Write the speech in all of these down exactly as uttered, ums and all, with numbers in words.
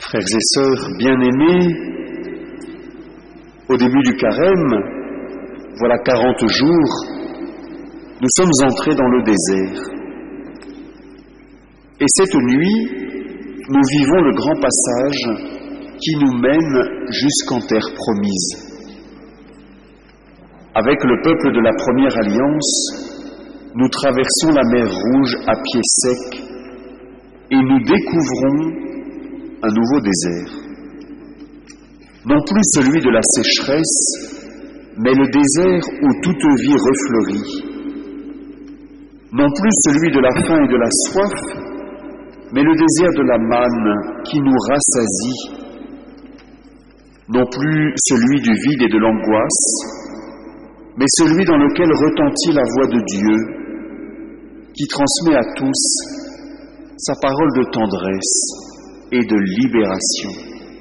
Frères et sœurs bien-aimés, au début du carême, voilà quarante jours, nous sommes entrés dans le désert. Et cette nuit, nous vivons le grand passage qui nous mène jusqu'en terre promise. Avec le peuple de la première alliance, nous traversons la mer Rouge à pied sec et nous découvrons un nouveau désert. Non plus celui de la sécheresse, mais le désert où toute vie refleurit. Non plus celui de la faim et de la soif, mais le désert de la manne qui nous rassasie. Non plus celui du vide et de l'angoisse, mais celui dans lequel retentit la voix de Dieu, qui transmet à tous sa parole de tendresse et de libération.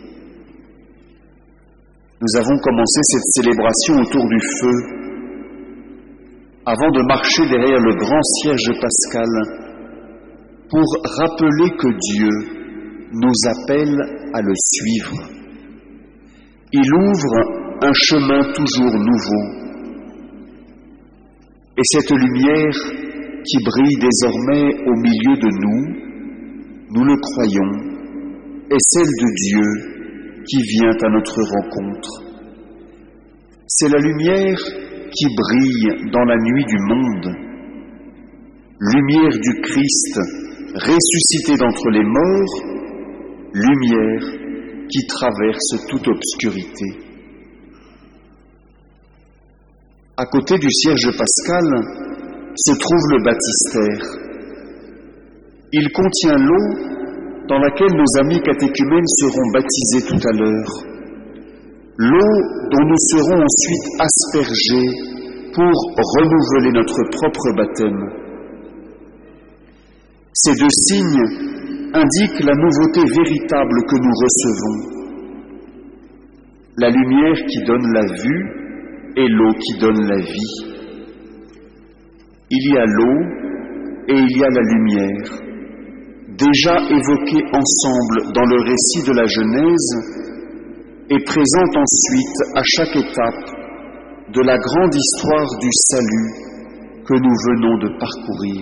Nous avons commencé cette célébration autour du feu, avant de marcher derrière le grand cierge pascal, pour rappeler que Dieu nous appelle à le suivre. Il ouvre un chemin toujours nouveau. Et cette lumière qui brille désormais au milieu de nous, nous le croyons, est celle de Dieu qui vient à notre rencontre. C'est la lumière qui brille dans la nuit du monde, lumière du Christ ressuscité d'entre les morts, lumière qui traverse toute obscurité. À côté du cierge pascal se trouve le baptistère. Il contient l'eau dans laquelle nos amis catéchumènes seront baptisés tout à l'heure. L'eau dont nous serons ensuite aspergés pour renouveler notre propre baptême. Ces deux signes indiquent la nouveauté véritable que nous recevons. La lumière qui donne la vue et l'eau qui donne la vie. Il y a l'eau et il y a la lumière, déjà évoqués ensemble dans le récit de la Genèse et présente ensuite à chaque étape de la grande histoire du salut que nous venons de parcourir.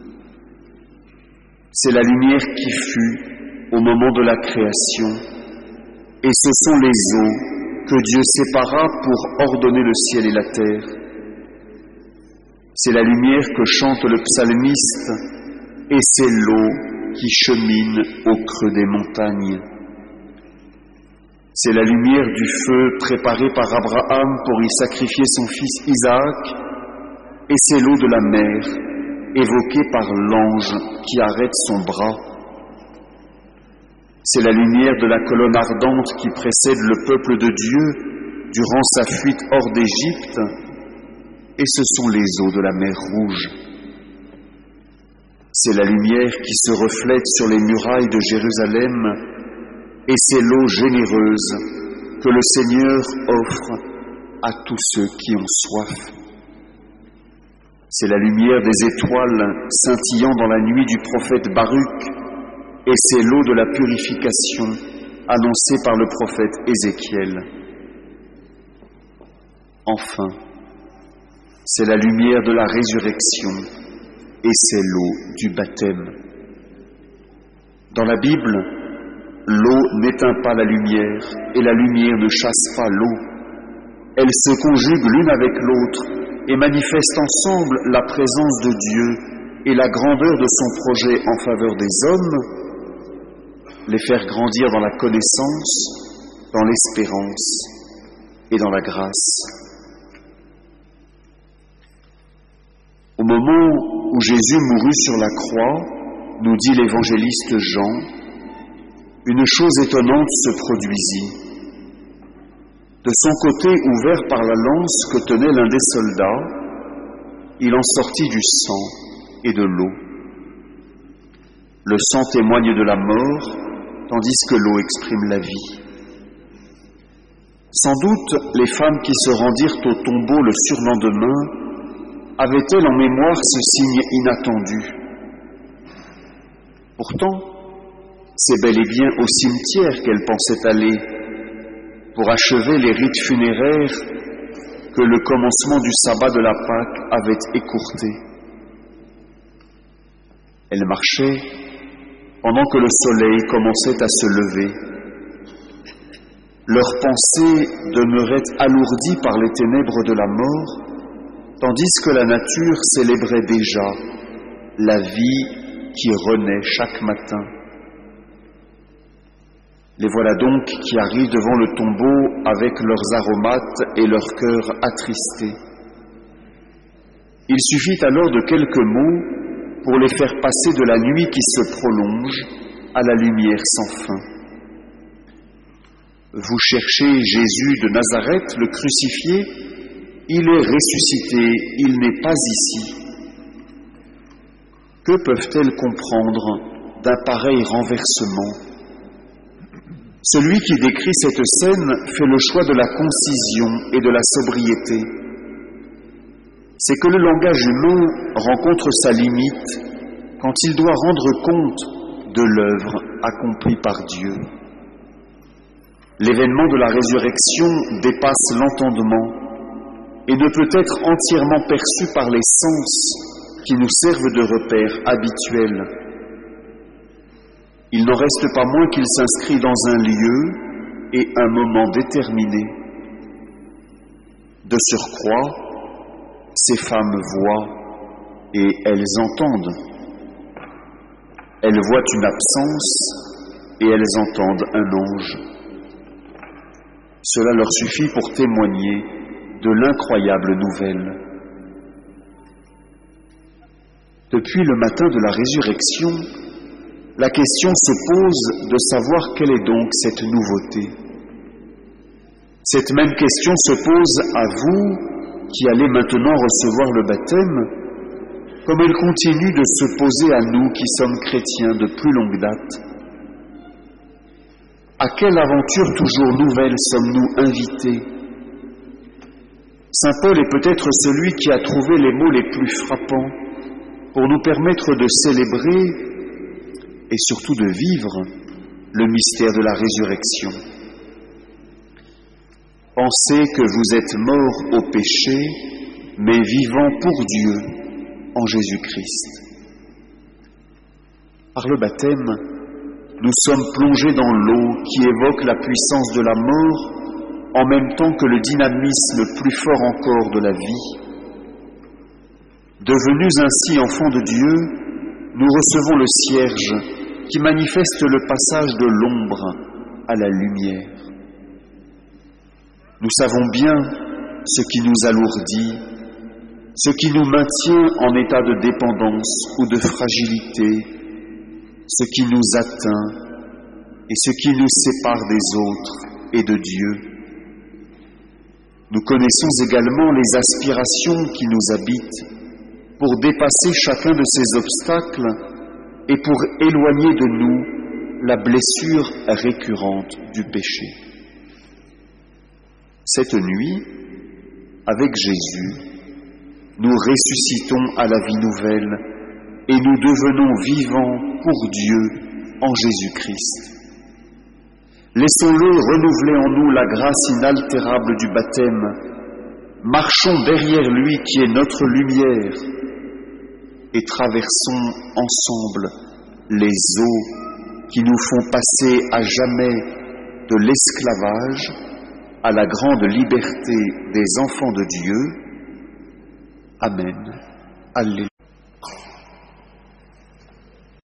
C'est la lumière qui fut au moment de la création, et ce sont les eaux que Dieu sépara pour ordonner le ciel et la terre. C'est la lumière que chante le psalmiste, et c'est l'eau qui chemine au creux des montagnes. C'est la lumière du feu préparé par Abraham pour y sacrifier son fils Isaac, et c'est l'eau de la mer évoquée par l'ange qui arrête son bras. C'est la lumière de la colonne ardente qui précède le peuple de Dieu durant sa fuite hors d'Égypte, et ce sont les eaux de la mer Rouge. C'est la lumière qui se reflète sur les murailles de Jérusalem, et c'est l'eau généreuse que le Seigneur offre à tous ceux qui ont soif. C'est la lumière des étoiles scintillant dans la nuit du prophète Baruch, et c'est l'eau de la purification annoncée par le prophète Ézéchiel. Enfin, c'est la lumière de la résurrection, et c'est l'eau du baptême. Dans la Bible, l'eau n'éteint pas la lumière, et la lumière ne chasse pas l'eau. Elles se conjuguent l'une avec l'autre et manifestent ensemble la présence de Dieu et la grandeur de son projet en faveur des hommes, les faire grandir dans la connaissance, dans l'espérance et dans la grâce. Au moment où Jésus mourut sur la croix, nous dit l'évangéliste Jean, une chose étonnante se produisit. De son côté, ouvert par la lance que tenait l'un des soldats, il en sortit du sang et de l'eau. Le sang témoigne de la mort, tandis que l'eau exprime la vie. Sans doute, les femmes qui se rendirent au tombeau le surlendemain avaient-elles en mémoire ce signe inattendu. Pourtant, C'est bel et bien au cimetière qu'elle pensait aller pour achever les rites funéraires que le commencement du sabbat de la Pâque avait écourté. Elle marchait pendant que le soleil commençait à se lever. Leurs pensées demeuraient alourdies par les ténèbres de la mort, tandis que la nature célébrait déjà la vie qui renaît chaque matin. Les voilà donc qui arrivent devant le tombeau avec leurs aromates et leur cœur attristé. Il suffit alors de quelques mots pour les faire passer de la nuit qui se prolonge à la lumière sans fin. Vous cherchez Jésus de Nazareth, le crucifié, il est ressuscité, il n'est pas ici. Que peuvent-elles comprendre d'un pareil renversement ? Celui qui décrit cette scène fait le choix de la concision et de la sobriété. C'est que le langage humain rencontre sa limite quand il doit rendre compte de l'œuvre accomplie par Dieu. L'événement de la résurrection dépasse l'entendement et ne peut être entièrement perçu par les sens qui nous servent de repère habituel. Il n'en reste pas moins qu'il s'inscrit dans un lieu et un moment déterminé. De surcroît, ces femmes voient et elles entendent. Elles voient une absence et elles entendent un ange. Cela leur suffit pour témoigner de l'incroyable nouvelle. Depuis le matin de la résurrection, la question se pose de savoir quelle est donc cette nouveauté. Cette même question se pose à vous qui allez maintenant recevoir le baptême, comme elle continue de se poser à nous qui sommes chrétiens de plus longue date. À quelle aventure toujours nouvelle sommes-nous invités ? Saint Paul est peut-être celui qui a trouvé les mots les plus frappants pour nous permettre de célébrer et surtout de vivre le mystère de la résurrection. Pensez que vous êtes morts au péché, mais vivants pour Dieu en Jésus-Christ. Par le baptême, nous sommes plongés dans l'eau qui évoque la puissance de la mort en même temps que le dynamisme plus fort encore de la vie. Devenus ainsi enfants de Dieu, nous recevons le cierge qui manifeste le passage de l'ombre à la lumière. Nous savons bien ce qui nous alourdit, ce qui nous maintient en état de dépendance ou de fragilité, ce qui nous atteint et ce qui nous sépare des autres et de Dieu. Nous connaissons également les aspirations qui nous habitent pour dépasser chacun de ces obstacles et pour éloigner de nous la blessure récurrente du péché. Cette nuit, avec Jésus, nous ressuscitons à la vie nouvelle et nous devenons vivants pour Dieu en Jésus-Christ. Laissons-le renouveler en nous la grâce inaltérable du baptême. Marchons derrière lui qui est notre lumière et traversons ensemble les eaux qui nous font passer à jamais de l'esclavage à la grande liberté des enfants de Dieu. Amen. Alléluia.